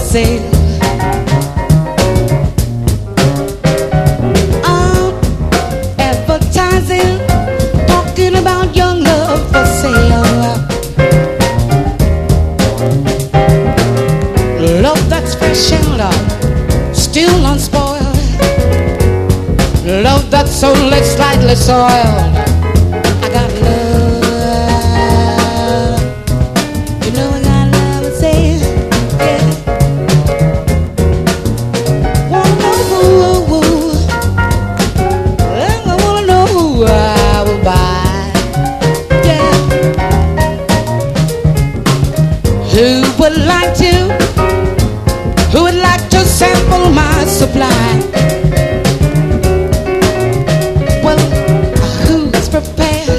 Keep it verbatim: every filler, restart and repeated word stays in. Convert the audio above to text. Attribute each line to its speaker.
Speaker 1: sale. I'm advertising, talking about young love for sale. Love that's fresh and uh, still unspoiled. Love that's only slightly soiled. I got love, you know I got love to say, yeah. Wanna know who, I wanna know who I will buy, yeah. Who would like to, who would like to sample my supply?